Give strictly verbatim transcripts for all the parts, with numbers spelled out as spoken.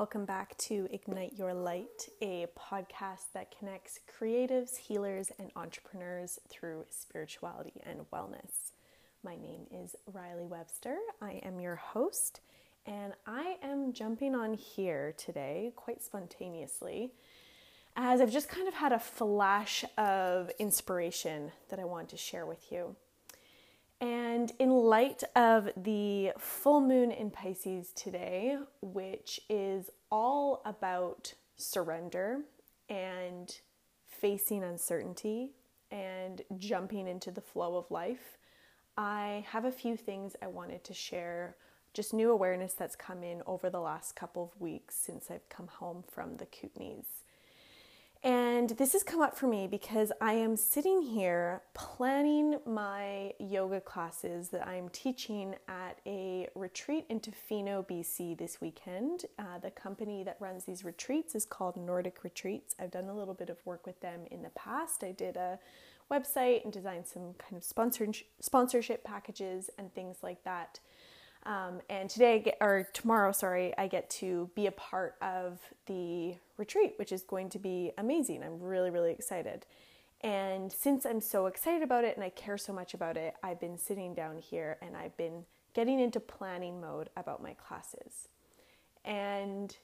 Welcome back to Ignite Your Light, a podcast that connects creatives, healers, and entrepreneurs through spirituality and wellness. My name is Riley Webster. I am your host, and I am jumping on here today quite spontaneously as I've just kind of had a flash of inspiration that I want to share with you. And in light of the full moon in Pisces today, which is all about surrender and facing uncertainty and jumping into the flow of life, I have a few things I wanted to share, just new awareness that's come in over the last couple of weeks since I've come home from the Kootenays. And this has come up for me because I am sitting here planning my yoga classes that I'm teaching at a retreat in Tofino, B C this weekend. Uh, the company that runs these retreats is called Nordic Retreats. I've done a little bit of work with them in the past. I did a website and designed some kind of sponsor- sponsorship packages and things like that. Um, and today, I get, or tomorrow, sorry, I get to be a part of the retreat, which is going to be amazing. I'm really, really excited. And since I'm so excited about it and I care so much about it, I've been sitting down here and I've been getting into planning mode about my classes. And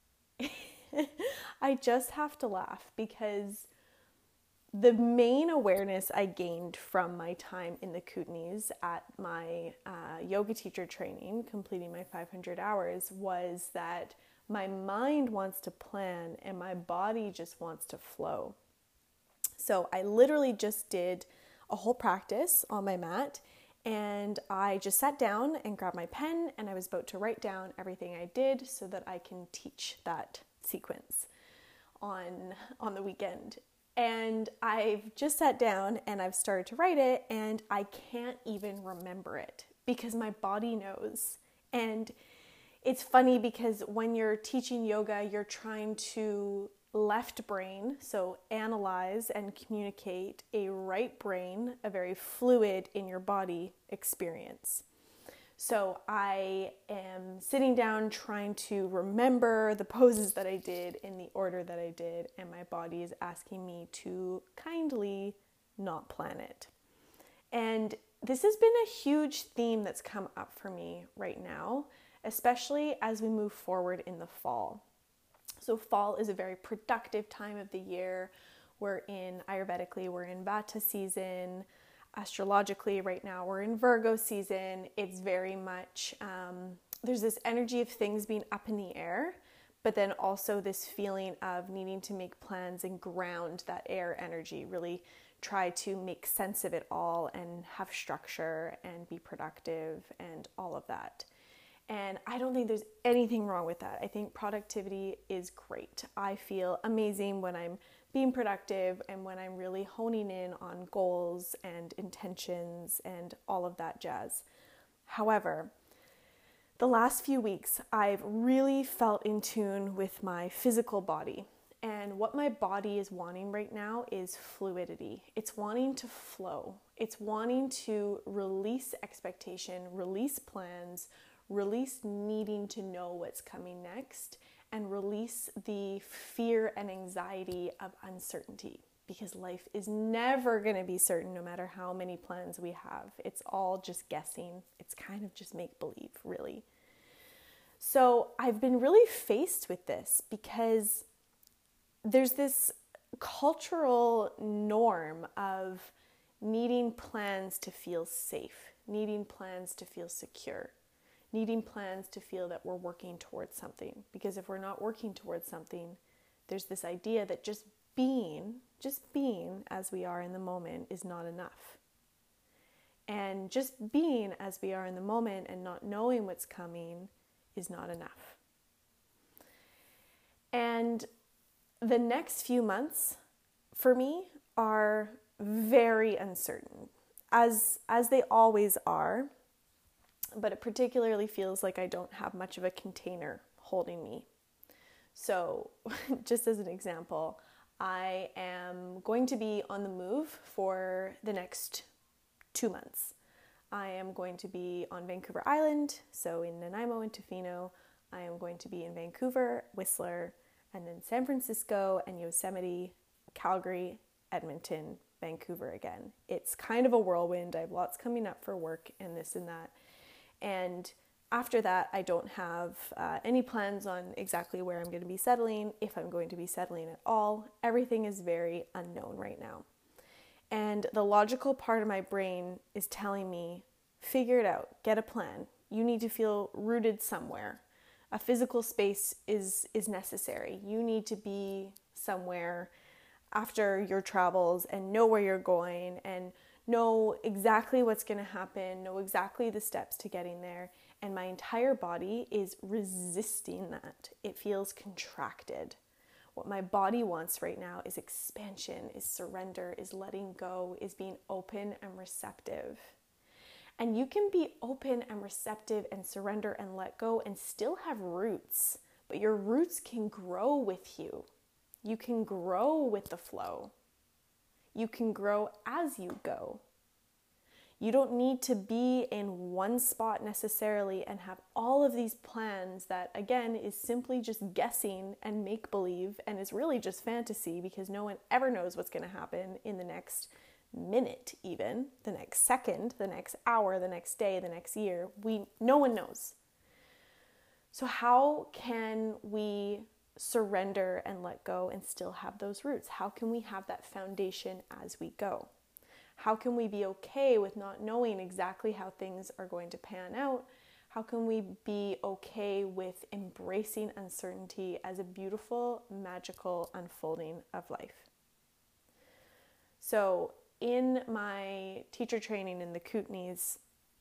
I just have to laugh because the main awareness I gained from my time in the Kootenays at my uh, yoga teacher training, completing my five hundred hours, was that my mind wants to plan and my body just wants to flow. So I literally just did a whole practice on my mat, and I just sat down and grabbed my pen and I was about to write down everything I did so that I can teach that sequence on on the weekend. And I've just sat down and I've started to write it and I can't even remember it because my body knows. And it's funny because when you're teaching yoga, you're trying to left brain, so analyze and communicate a right brain, a very fluid in your body experience. So I am sitting down trying to remember the poses that I did in the order that I did, and my body is asking me to kindly not plan it. And this has been a huge theme that's come up for me right now, especially as we move forward in the fall. So fall is a very productive time of the year. We're in, Ayurvedically, we're in Vata season. Astrologically, right now we're in Virgo season. It's very much, um, there's this energy of things being up in the air, but then also this feeling of needing to make plans and ground that air energy, really try to make sense of it all and have structure and be productive and all of that. And I don't think there's anything wrong with that. I think productivity is great. I feel amazing when I'm being productive and when I'm really honing in on goals and intentions and all of that jazz. However, the last few weeks, I've really felt in tune with my physical body. And what my body is wanting right now is fluidity. It's wanting to flow. It's wanting to release expectation, release plans, release needing to know what's coming next, and release the fear and anxiety of uncertainty, because life is never going to be certain no matter how many plans we have. It's all just guessing. It's kind of just make-believe, really. So I've been really faced with this because there's this cultural norm of needing plans to feel safe, needing plans to feel secure, needing plans to feel that we're working towards something. Because if we're not working towards something, there's this idea that just being, just being as we are in the moment is not enough. And just being as we are in the moment and not knowing what's coming is not enough. And the next few months for me are very uncertain, as as they always are. But it particularly feels like I don't have much of a container holding me. So just as an example, I am going to be on the move for the next two months. I am going to be on Vancouver Island, so in Nanaimo and Tofino. I am going to be in Vancouver, Whistler, and then San Francisco and Yosemite, Calgary, Edmonton, Vancouver again. It's kind of a whirlwind. I have lots coming up for work and this and that. And after that, I don't have uh, any plans on exactly where I'm going to be settling, if I'm going to be settling at all. Everything is very unknown right now. And the logical part of my brain is telling me, figure it out, get a plan. You need to feel rooted somewhere. A physical space is, is necessary. You need to be somewhere after your travels and know where you're going and know exactly what's going to happen, know exactly the steps to getting there. And my entire body is resisting that. It feels contracted. What my body wants right now is expansion, is surrender, is letting go, is being open and receptive. And you can be open and receptive and surrender and let go and still have roots, but your roots can grow with you. You can grow with the flow. You can grow as you go. You don't need to be in one spot necessarily and have all of these plans that, again, is simply just guessing and make-believe and is really just fantasy because no one ever knows what's going to happen in the next minute even, the next second, the next hour, the next day, the next year. We, no one knows. So how can we surrender and let go and still have those roots? How can we have that foundation as we go? How can we be okay with not knowing exactly how things are going to pan out? How can we be okay with embracing uncertainty as a beautiful, magical unfolding of life? So in my teacher training in the Kootenays,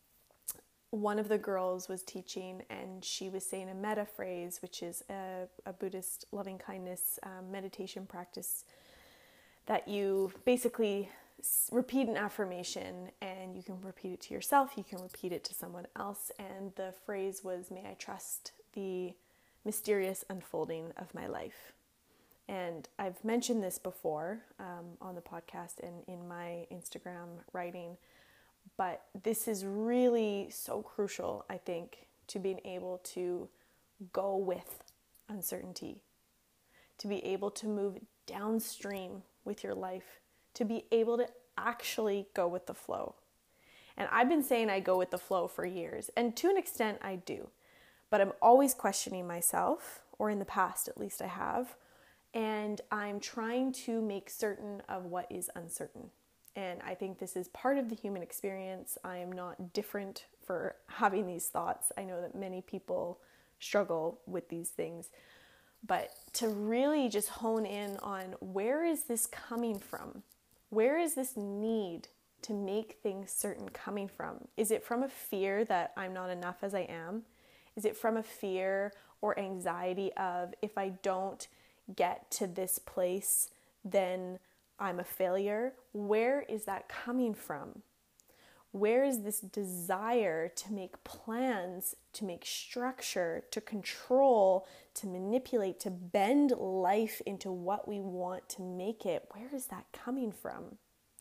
one of the girls was teaching and she was saying a metta phrase, which is a, a Buddhist loving kindness um, meditation practice that you basically repeat an affirmation and you can repeat it to yourself, you can repeat it to someone else. And the phrase was, may I trust the mysterious unfolding of my life. And I've mentioned this before um, on the podcast and in my Instagram writing, but this is really so crucial, I think, to being able to go with uncertainty, to be able to move downstream with your life, to be able to actually go with the flow. And I've been saying I go with the flow for years, and to an extent I do, but I'm always questioning myself, or in the past at least I have, and I'm trying to make certain of what is uncertain. And I think this is part of the human experience. I am not different for having these thoughts. I know that many people struggle with these things, but to really just hone in on, where is this coming from? Where is this need to make things certain coming from? Is it from a fear that I'm not enough as I am? Is it from a fear or anxiety of, if I don't get to this place, then I'm a failure? Where is that coming from? Where is this desire to make plans, to make structure, to control, to manipulate, to bend life into what we want to make it? Where is that coming from?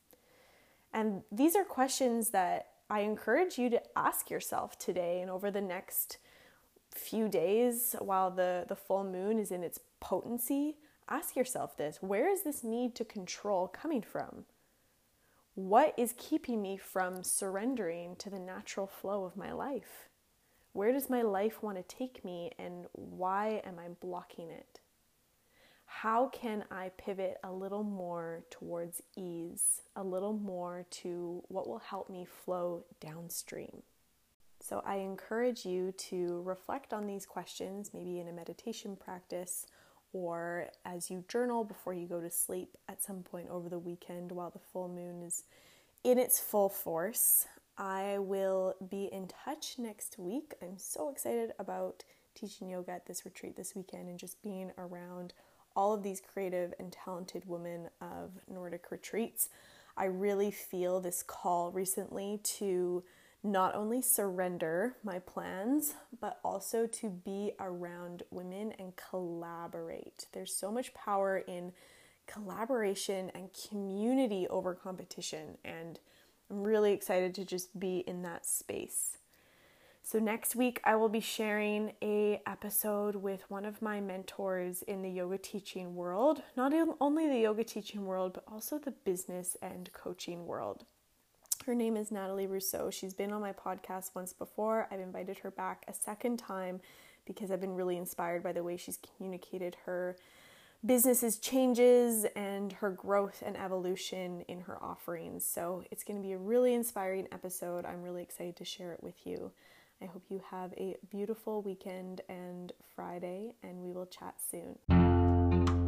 And these are questions that I encourage you to ask yourself today and over the next few days while the, the full moon is in its potency. Ask yourself this: where is this need to control coming from? What is keeping me from surrendering to the natural flow of my life? Where does my life want to take me, and why am I blocking it? How can I pivot a little more towards ease, a little more to what will help me flow downstream? So I encourage you to reflect on these questions, maybe in a meditation practice, or as you journal before you go to sleep at some point over the weekend while the full moon is in its full force. I will be in touch next week. I'm so excited about teaching yoga at this retreat this weekend and just being around all of these creative and talented women of Nordic retreats. I really feel this call recently to not only surrender my plans, but also to be around women and collaborate. There's so much power in collaboration and community over competition, and I'm really excited to just be in that space. So next week I will be sharing a episode with one of my mentors in the yoga teaching world, not only the yoga teaching world, but also the business and coaching world. Her name is Natalie Rousseau. She's been on my podcast once before. I've invited her back a second time because I've been really inspired by the way she's communicated her business's changes and her growth and evolution in her offerings. So it's going to be a really inspiring episode. I'm really excited to share it with you. I hope you have a beautiful weekend and Friday, and we will chat soon.